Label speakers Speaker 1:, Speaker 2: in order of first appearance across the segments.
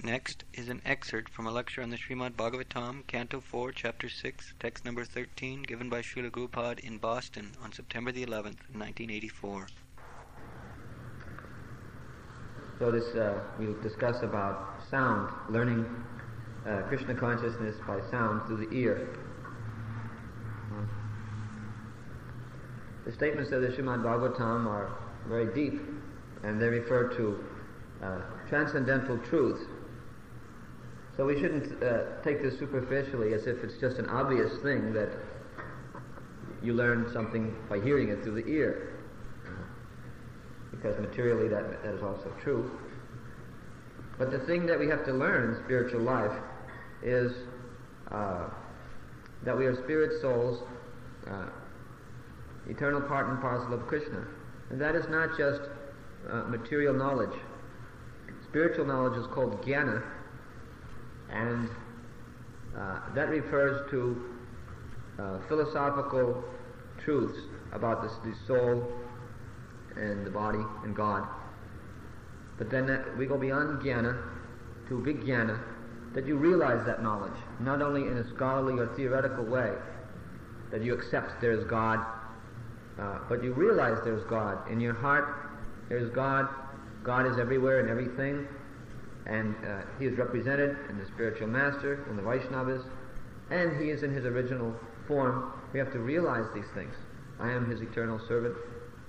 Speaker 1: Next is an excerpt from a lecture on the Srimad Bhagavatam, Canto 4, Chapter 6, text number 13, given by Srila Gurupad in Boston on September the 11th, 1984.
Speaker 2: So we'll discuss about sound, learning Krishna consciousness by sound through the ear. The statements of the Srimad Bhagavatam are very deep, and they refer to transcendental truths. So we shouldn't take this superficially as if it's just an obvious thing that you learn something by hearing it through the ear. Because materially that is also true. But the thing that we have to learn in spiritual life is that we are spirit souls, eternal part and parcel of Krishna. And that is not just material knowledge. Spiritual knowledge is called jnana, and that refers to philosophical truths about the soul and the body and God. But then we go beyond jnana to vijnana, that you realize that knowledge, not only in a scholarly or theoretical way, that you accept there is God, but you realize there's God. In your heart, there's God. God is everywhere and everything, and He is represented in the spiritual master, in the Vaishnavas, and He is in His original form. We have to realize these things. I am His eternal servant.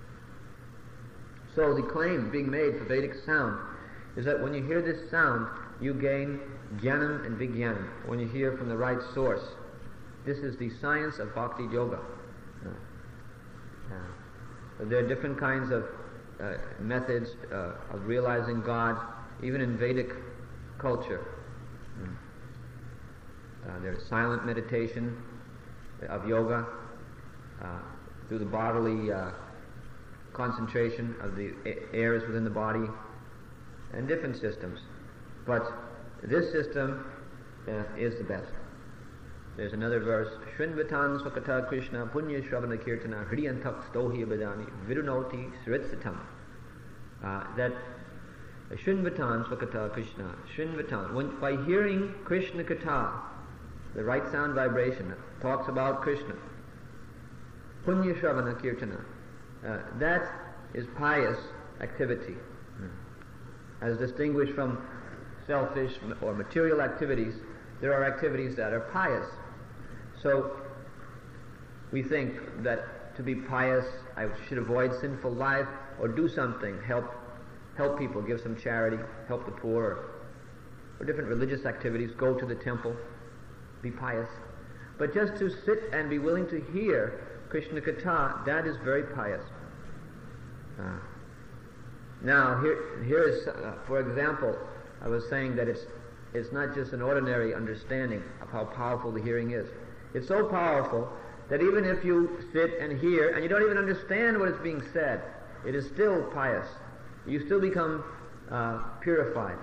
Speaker 2: So the claim being made for Vedic sound is that when you hear this sound, you gain jnanam and vijnanam. When you hear from the right source, this is the science of bhakti yoga. There are different kinds of methods of realizing God, even in Vedic culture. There's silent meditation of yoga through the bodily concentration of the airs within the body, and different systems. But this system is the best. There's another verse, Shrinvatan Swakata Krishna Punya Shravana Kirtana Hriyantak Stohi Abadani Virunoti Sritsatam. That Shrinvatan Swakata Krishna, Shrinvatan, by hearing Krishna Katha, the right sound vibration talks about Krishna, Punya Shravana Kirtana, that is pious activity, as distinguished from selfish or material activities. There are activities that are pious. So we think that to be pious, I should avoid sinful life or do something, help people, give some charity, help the poor, or different religious activities, go to the temple, be pious. But just to sit and be willing to hear Krishna Katha, that is very pious. Now here is, for example, I was saying that it's not just an ordinary understanding of how powerful the hearing is. It's so powerful that even if you sit and hear and you don't even understand what is being said, it is still pious. You still become purified.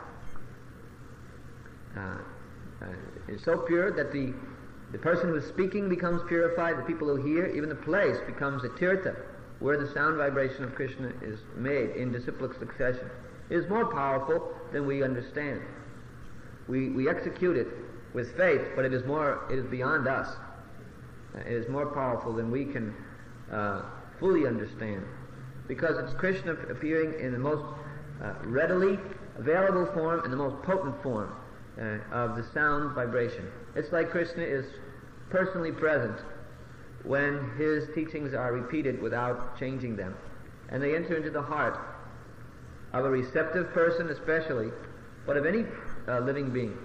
Speaker 2: It's so pure that the person who is speaking becomes purified, the people who hear, even the place becomes a tirtha, where the sound vibration of Krishna is made in disciplic succession. It is more powerful than we understand. We execute it with faith, but it is beyond us. It is more powerful than we can fully understand, because it's Krishna appearing in the most readily available form and the most potent form of the sound vibration. It's like Krishna is personally present when His teachings are repeated without changing them, and they enter into the heart of a receptive person especially, but of any living being.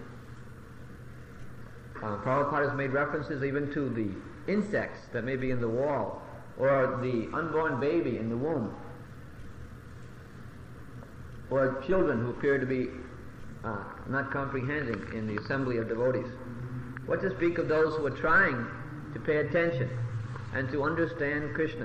Speaker 2: Prabhupada has made references even to the insects that may be in the wall, or the unborn baby in the womb, or children who appear to be not comprehending in the assembly of devotees. What to speak of those who are trying to pay attention and to understand Krishna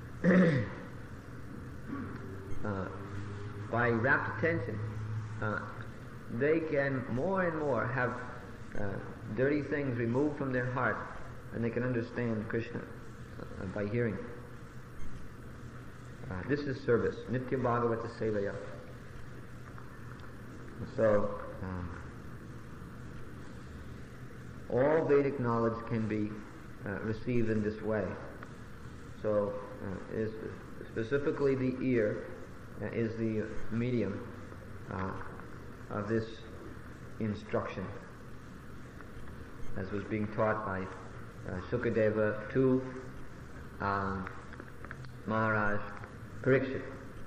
Speaker 2: by rapt attention. They can more and more have dirty things removed from their heart, and they can understand Krishna by hearing. This is service. Nitya Bhagavata Sevaya. So, all Vedic knowledge can be received in this way. So, specifically the ear is the medium of this instruction, as was being taught by Sukadeva to Maharaj Parikshit.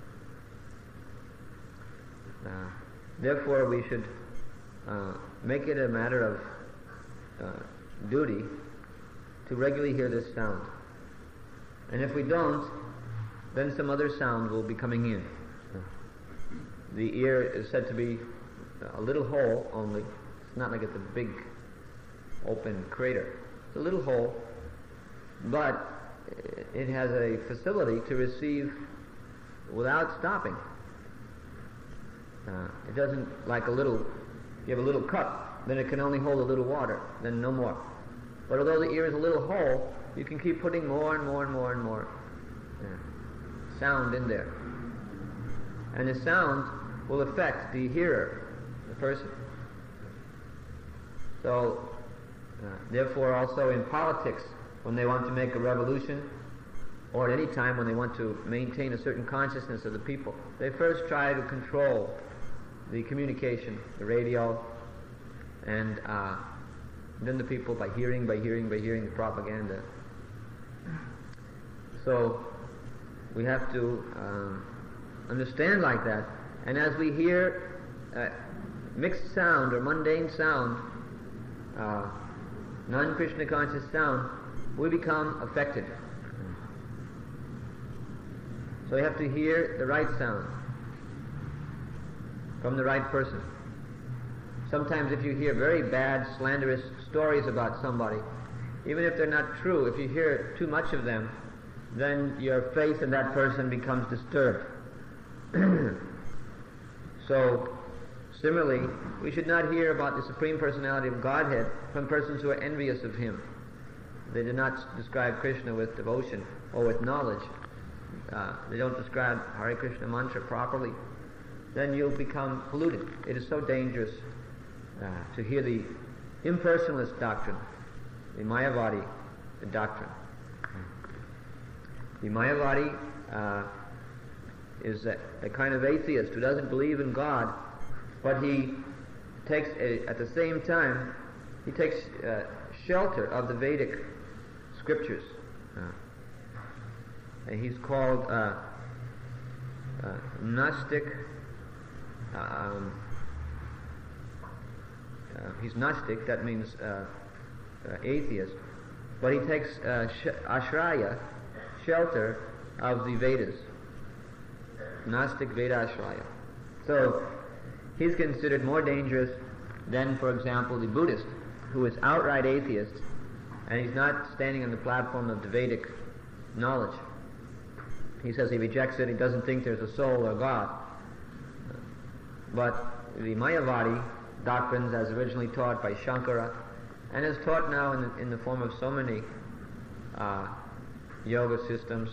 Speaker 2: Therefore, we should make it a matter of duty to regularly hear this sound. And if we don't, then some other sound will be coming in. The ear is said to be a little hole only. It's not like it's a big open crater. It's a little hole, but it has a facility to receive without stopping. It doesn't like you have a little cup, then it can only hold a little water, then no more. But although the ear is a little hole, you can keep putting more and more and more and more sound in there. And the sound will affect the hearer, the person. So, therefore also in politics, when they want to make a revolution, or at any time when they want to maintain a certain consciousness of the people, they first try to control the communication, the radio, and then the people by hearing the propaganda. So we have to understand like that. And as we hear mixed sound or mundane sound, non-Krishna conscious sound, we become affected. So you have to hear the right sound from the right person. Sometimes if you hear very bad, slanderous stories about somebody, even if they're not true, if you hear too much of them, then your faith in that person becomes disturbed. So, similarly, we should not hear about the Supreme Personality of Godhead from persons who are envious of Him. They do not describe Krishna with devotion or with knowledge. They don't describe Hare Krishna mantra properly. Then you'll become polluted. It is so dangerous to hear the impersonalist doctrine, the Mayavadi doctrine. The Mayavadi is a kind of atheist who doesn't believe in God, but he takes, at the same time, he takes shelter of the Vedic scriptures. And he's called Gnostic. He's Gnostic, that means atheist, but he takes ashraya, shelter of the Vedas. Gnostic Veda ashraya. So he's considered more dangerous than, for example, the Buddhist, who is outright atheist, and he's not standing on the platform of the Vedic knowledge. He says he rejects it, he doesn't think there's a soul or God. But the Mayavadi doctrines, as originally taught by Shankara, and is taught now in the form of so many yoga systems,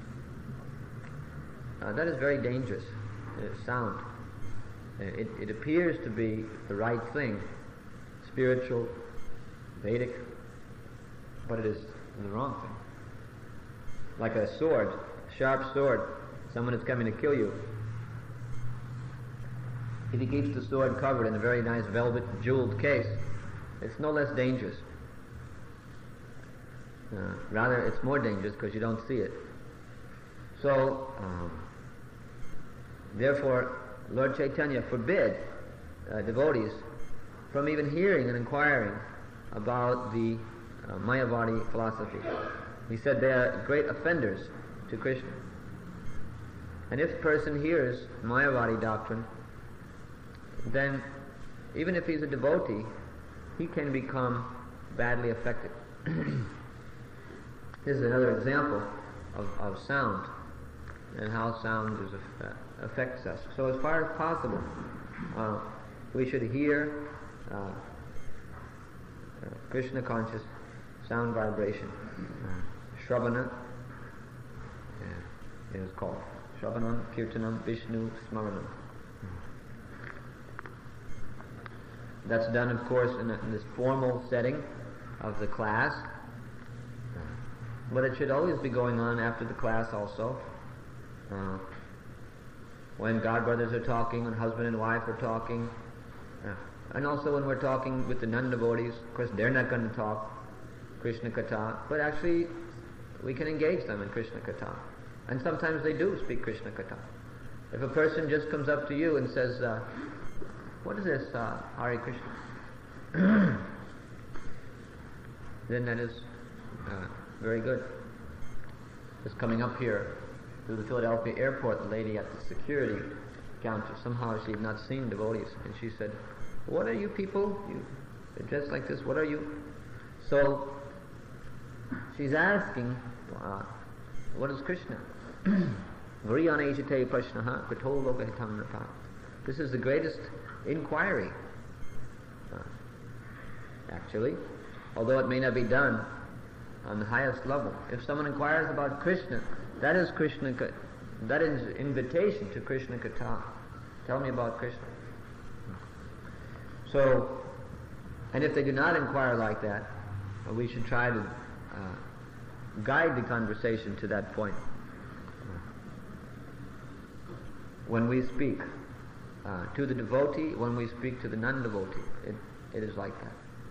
Speaker 2: that is very dangerous. Sound. It appears to be the right thing, spiritual, Vedic, but it is the wrong thing. Like a sword, sharp sword, someone is coming to kill you. If he keeps the sword covered in a very nice velvet jeweled case, it's no less dangerous. Rather, it's more dangerous because you don't see it. So, therefore, Lord Chaitanya forbid devotees from even hearing and inquiring about the Mayavadi philosophy. He said they are great offenders to Krishna. And if a person hears Mayavadi doctrine, then even if he's a devotee, he can become badly affected. This is another example of sound and how sound affects us. So as far as possible, we should hear Krishna conscious sound vibration. Shravana it is called. Shravanam, Kirtanam, Vishnu, Smaranam. That's done, of course, in this formal setting, of the class, but it should always be going on after the class also. When God brothers are talking, when husband and wife are talking, and also when we're talking with the nun devotees. Of course, they're not going to talk Krishna Katha, but actually we can engage them in Krishna Katha. And sometimes they do speak Krishna Katha. If a person just comes up to you and says, what is this, Hare Krishna? Then that is very good. Just coming up here to the Philadelphia airport, the lady at the security counter, somehow she had not seen devotees, and she said, what are you people? You're dressed like this, what are you? So she's asking, what is Krishna? This is the greatest inquiry, actually, although it may not be done on the highest level. If someone inquires about Krishna, that is Krishna, that is invitation to Krishna Katha. Tell me about Krishna. So, and if they do not inquire like that, we should try to guide the conversation to that point. When we speak to the devotee, when we speak to the non-devotee, it is like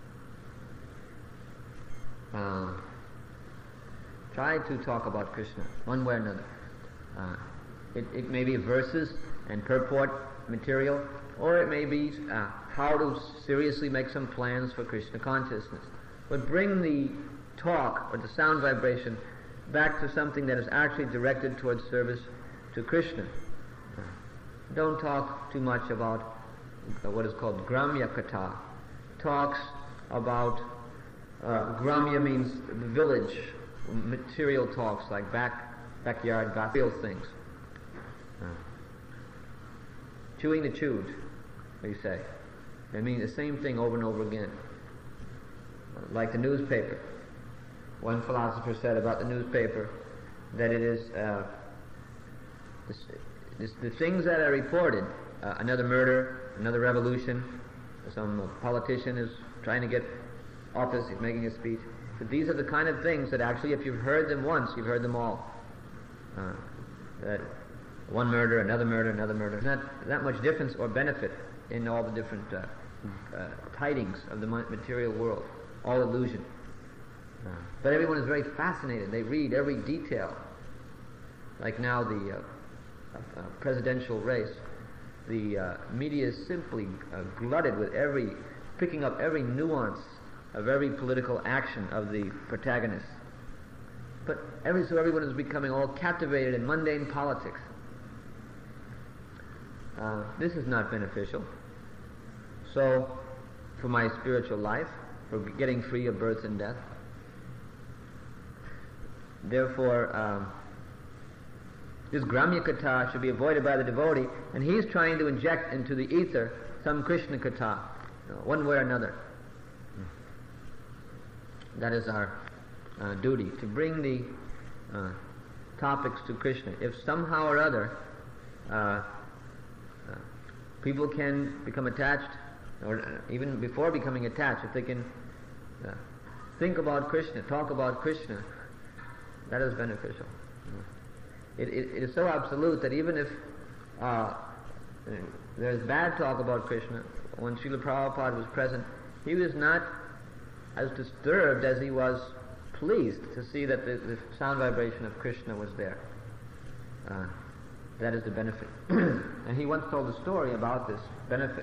Speaker 2: that. Try to talk about Krishna, one way or another. It may be verses and purport material, or it may be how to seriously make some plans for Krishna consciousness. But bring the talk or the sound vibration back to something that is actually directed towards service to Krishna. Don't talk too much about what is called Gramya Katha. Talks about, Gramya means the village, material talks like backyard gossip things. Chewing the chewed, we say. They mean the same thing over and over again. Like the newspaper. One philosopher said about the newspaper that it is the things that are reported, another murder, another revolution, some politician is trying to get office, he's making a speech. But these are the kind of things that actually, if you've heard them once, you've heard them all. That one murder, another murder, another murder. There's not that much difference or benefit in all the different tidings of the material world. All illusion. But everyone is very fascinated. They read every detail. Like now the presidential race, the media is simply glutted with picking up every nuance of every political action of the protagonists. But so everyone is becoming all captivated in mundane politics. This is not beneficial. So, for my spiritual life, for getting free of birth and death, therefore, this Gramya Katha should be avoided by the devotee, and he's trying to inject into the ether some Krishna Katha, one way or another. That is our duty, to bring the topics to Krishna. If somehow or other people can become attached, or even before becoming attached, if they can think about Krishna, talk about Krishna, that is beneficial. It is so absolute that even if there is bad talk about Krishna, when Srila Prabhupada was present, he was not as disturbed as he was pleased to see that the sound vibration of Krishna was there. That is the benefit. And he once told a story about this benefit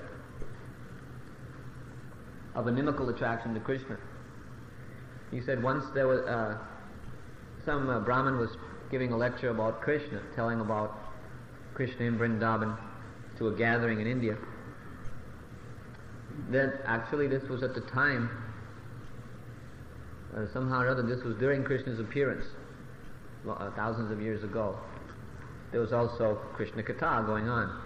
Speaker 2: of inimical attraction to Krishna. He said once there was some Brahmin was giving a lecture about Krishna, telling about Krishna in Vrindavan to a gathering in India. Then actually this was at the time, somehow or other, this was during Krishna's appearance, thousands of years ago. There was also Krishna Katha going on.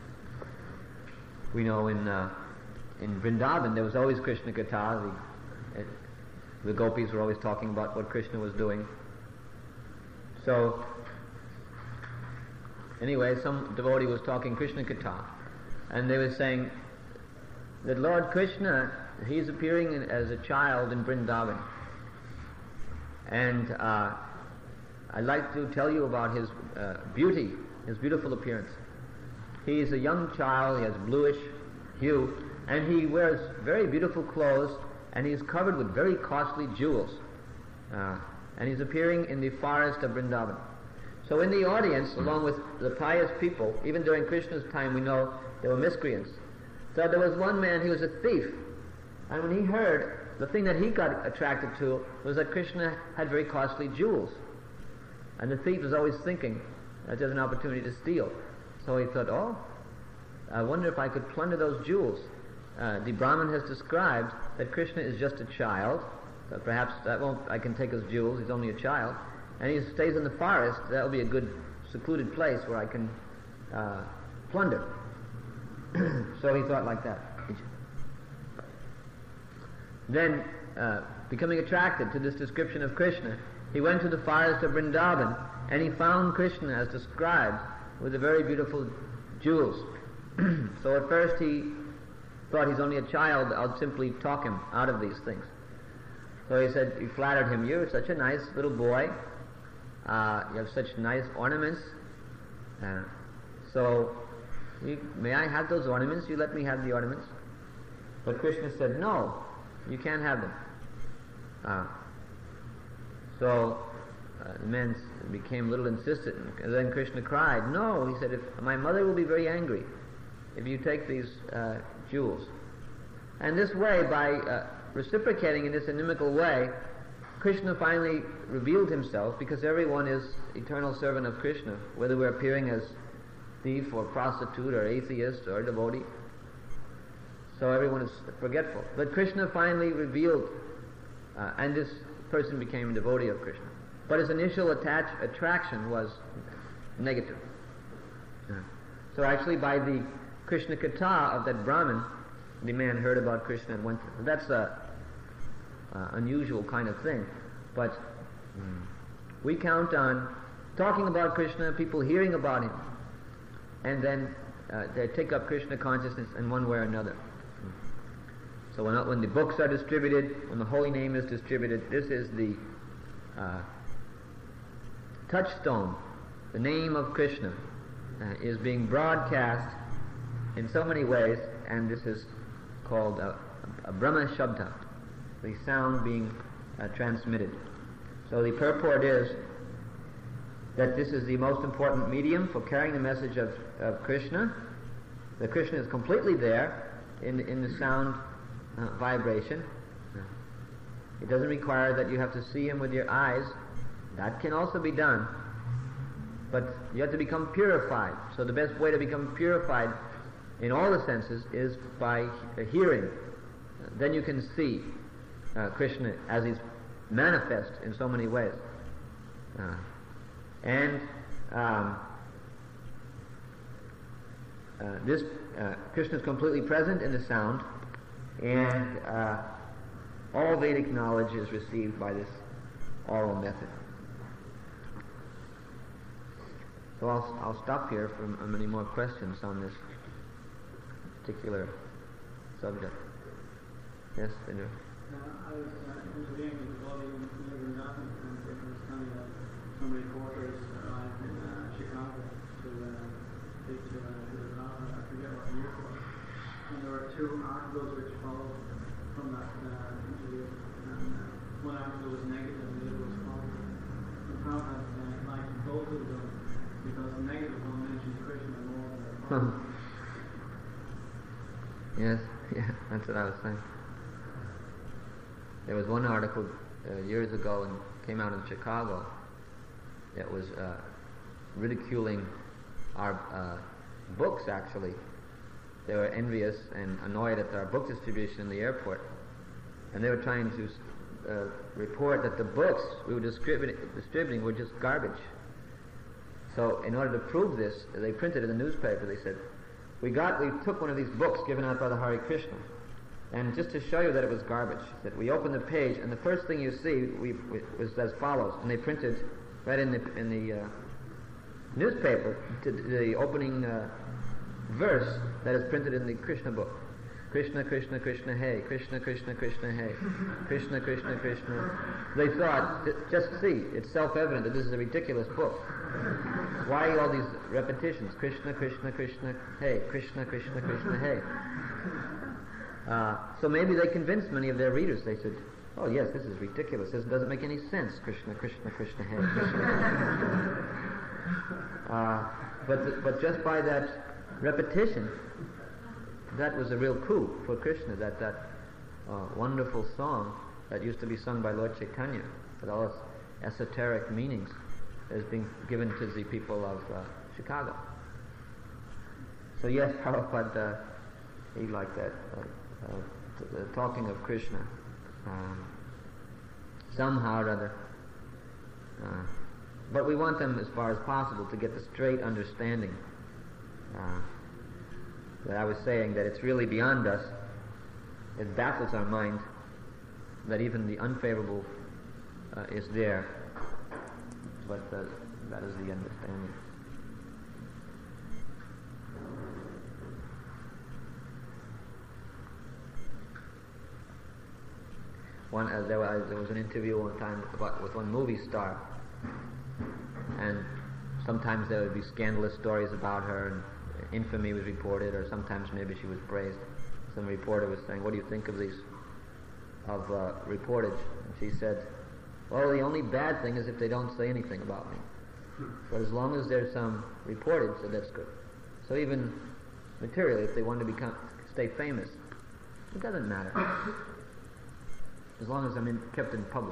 Speaker 2: We know in Vrindavan there was always Krishna Katha. The gopis were always talking about what Krishna was doing. So, anyway, some devotee was talking Krishna Katha, and they were saying, that Lord Krishna, he's appearing as a child in Vrindavan. And I'd like to tell you about his beauty, his beautiful appearance. He's a young child, he has bluish hue, and he wears very beautiful clothes, and he's covered with very costly jewels. And he's appearing in the forest of Vrindavan. So in the audience, along with the pious people, even during Krishna's time, we know there were miscreants. So there was one man, he was a thief. And when he heard, the thing that he got attracted to was that Krishna had very costly jewels. And the thief was always thinking that there's an opportunity to steal. So he thought, oh, I wonder if I could plunder those jewels. The Brahmin has described that Krishna is just a child. So perhaps I can take his jewels, he's only a child. And he stays in the forest, that will be a good secluded place where I can plunder. So he thought like that. Then, becoming attracted to this description of Krishna, he went to the forest of Vrindavan, and he found Krishna as described with the very beautiful jewels. So at first he thought, he's only a child, I'll simply talk him out of these things. So he flattered him, you're such a nice little boy, you have such nice ornaments, so may I have those ornaments? You let me have the ornaments. But Krishna said, no, you can't have them. So the man became a little insistent, and then Krishna cried, no, he said, if my mother will be very angry if you take these jewels. And this way, by reciprocating in this inimical way, Krishna finally revealed himself, because everyone is eternal servant of Krishna, whether we're appearing as thief or prostitute or atheist or devotee. So everyone is forgetful. But Krishna finally revealed, and this person became a devotee of Krishna. But his initial attraction was negative. So actually by the Krishna Katha of that Brahmin, the man heard about Krishna and went. That's a unusual kind of thing. But we count on talking about Krishna, people hearing about him, and then they take up Krishna consciousness in one way or another. So when the books are distributed, when the holy name is distributed, this is the touchstone. The name of Krishna is being broadcast in so many ways, and this is called a Brahma Shabda, the sound being transmitted. So the purport is that this is the most important medium for carrying the message of Krishna. The Krishna is completely there in the sound vibration. It doesn't require that you have to see him with your eyes. That can also be done. But you have to become purified. So the best way to become purified in all the senses is by hearing. Then you can see Krishna as he's manifest in so many ways. This Krishna is completely present in the sound, and all Vedic knowledge is received by this oral method. So I'll stop here for many more questions on this particular subject. Yes, Venu?
Speaker 3: I was interviewing with the body in Vrindavan, and it was telling me that some reporters arrived in Chicago to speak to the Brahma. I forget what year it was. And there were two articles which followed from that interview. And one article was negative and the other was positive. The Prabhupada liked both of them because the negative one mentioned Krishna more than the positive.
Speaker 2: Yes, yeah, that's what I was saying. There was one article years ago and came out in Chicago that was ridiculing our books, actually. They were envious and annoyed at our book distribution in the airport. And they were trying to report that the books we were distributing were just garbage. So in order to prove this, they printed in the newspaper, they said, we took one of these books given out by the Hare Krishna, and just to show you that it was garbage, that we opened the page, and the first thing you see was as follows, and they printed right in the newspaper the opening verse that is printed in the Krishna book. Krishna, Krishna, Krishna, hey. Krishna, Krishna, Krishna, hey. Krishna, Krishna, Krishna. They thought, just see, it's self-evident that this is a ridiculous book. Why all these repetitions? Krishna, Krishna, Krishna, hey. Krishna, Krishna, Krishna, hey. So maybe they convinced many of their readers. They said, oh yes, this is ridiculous. This doesn't make any sense. Krishna, Krishna, Krishna, hey. But just by that repetition, that was a real coup for Krishna, that wonderful song that used to be sung by Lord Chaitanya, with all its esoteric meanings, is being given to the people of Chicago. So yes, Prabhupada, he liked that, talking of Krishna, somehow or other. But we want them, as far as possible, to get the straight understanding that I was saying, that it's really beyond us. It baffles our mind that even the unfavorable is there. But that is the understanding. There was an interview one time with one movie star, and sometimes there would be scandalous stories about her, and infamy was reported, or sometimes maybe she was praised. Some reporter was saying, what do you think of these, reportage? And she said, well, the only bad thing is if they don't say anything about me. But as long as there's some reportage, so that's good. So even materially, if they want to stay famous, it doesn't matter. As long as I'm kept in public.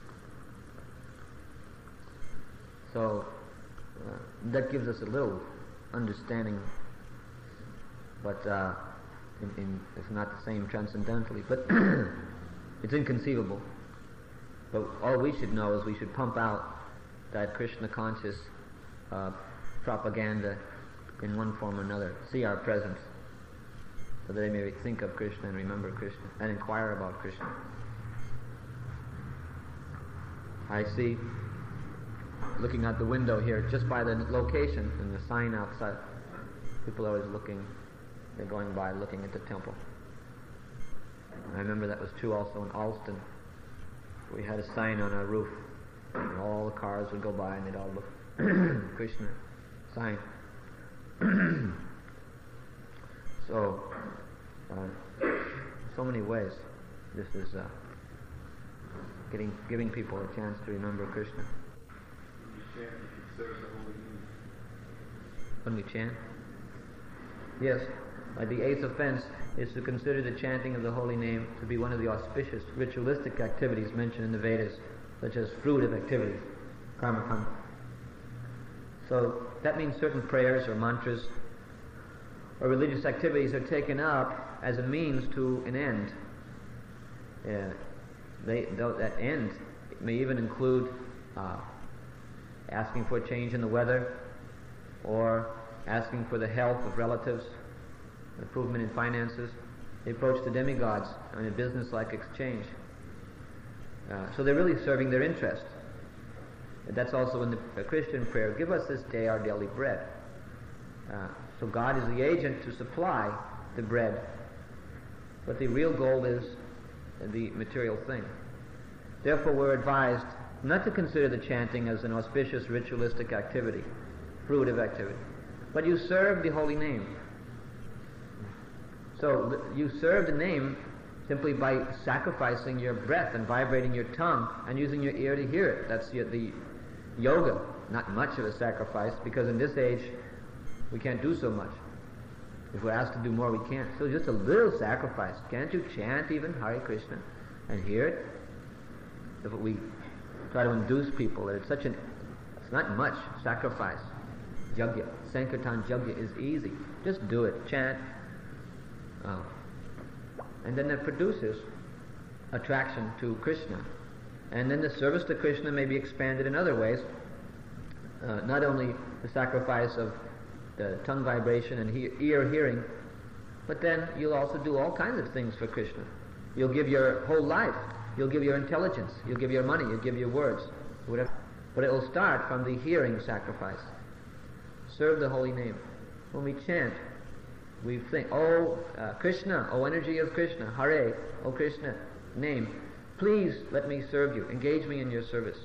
Speaker 2: So that gives us a little understanding, but if not the same transcendentally, but it's inconceivable. But all we should know is we should pump out that Krishna conscious propaganda in one form or another. See our presence, so that they may think of Krishna and remember Krishna and inquire about Krishna. I see, looking out the window here, just by the location and the sign outside, people are always looking, they're going by looking at the temple. I remember that was true also in Alston. We had a sign on our roof, and all the cars would go by and they'd all look. Krishna sign. So many ways this is giving people a chance to remember Krishna. When we chant? Yes. The eighth offense is to consider the chanting of the holy name to be one of the auspicious ritualistic activities mentioned in the Vedas, such as fruitive activities, karma kanda. So that means certain prayers or mantras or religious activities are taken up as a means to an end. That end may even include asking for a change in the weather, or asking for the health of relatives, improvement in finances. They approach the demigods in a business-like exchange. So they're really serving their interest. That's also in the Christian prayer, give us this day our daily bread. So God is the agent to supply the bread, but the real goal is the material thing. Therefore we're advised not to consider the chanting as an auspicious ritualistic activity, fruitive activity, but you serve the holy name. So you serve the name simply by sacrificing your breath and vibrating your tongue and using your ear to hear it. That's the yoga. Not much of a sacrifice, because in this age we can't do so much. If we're asked to do more, we can't. So just a little sacrifice. Can't you chant even Hare Krishna and hear it? If we try to induce people that it's not much sacrifice. Yajna, Sankirtan Yajna is easy. Just do it. Chant. And then that produces attraction to Krishna. And then the service to Krishna may be expanded in other ways. Not only the sacrifice of the tongue vibration and ear hearing, but then you'll also do all kinds of things for Krishna. You'll give your whole life. You'll give your intelligence. You'll give your money. You'll give your words. Whatever. But it will start from the hearing sacrifice. Serve the holy name. When we chant, We think, Krishna, energy of Krishna, Hare, Krishna, name, please let me serve you, engage me in your service.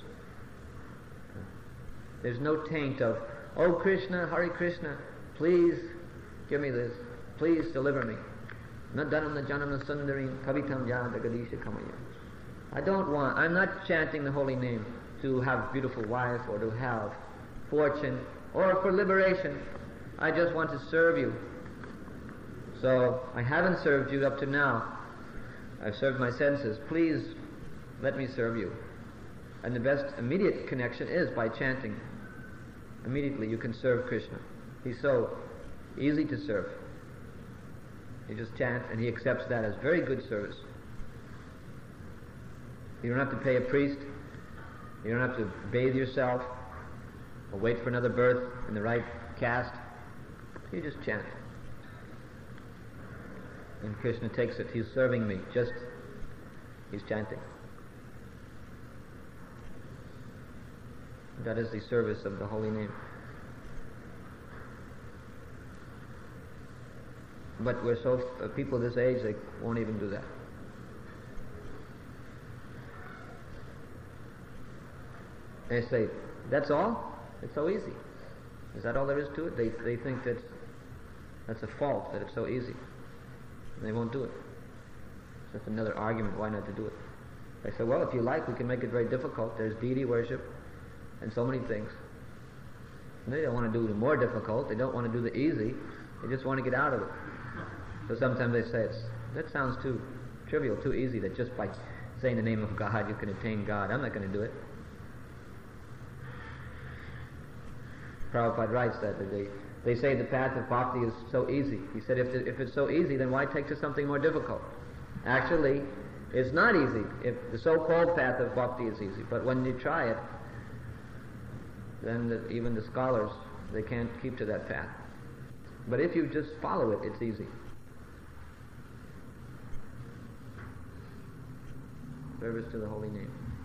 Speaker 2: There's no taint of, Krishna, Hare Krishna, please give me this, please deliver me. Nadanam Janam Sundarim Kavitam Jadagadisha Kamaya. I'm not chanting the holy name to have a beautiful wife or to have fortune or for liberation. I just want to serve you. So I haven't served you up to now. I've served my senses. Please let me serve you. And the best immediate connection is by chanting. Immediately you can serve Krishna. He's so easy to serve. You just chant and he accepts that as very good service. You don't have to pay a priest. You don't have to bathe yourself or wait for another birth in the right caste. You just chant. And Krishna takes it. He's serving me. He's chanting. That is the service of the holy name. But people this age, they won't even do that. They say, that's all? It's so easy. Is that all there is to it? They think that's a fault, that it's so easy. And they won't do it. It's just another argument why not to do it. They say, well, if you like, we can make it very difficult. There's deity worship and so many things. And they don't want to do the more difficult. They don't want to do the easy. They just want to get out of it. So sometimes they say, that sounds too trivial, too easy, that just by saying the name of God you can attain God. I'm not going to do it. Prabhupada writes that they say the path of bhakti is so easy. He said, if it's so easy, then why take to something more difficult? Actually, it's not easy. If the so-called path of bhakti is easy, but when you try it, then even the scholars, they can't keep to that path. But if you just follow it, it's easy. Service to the holy name.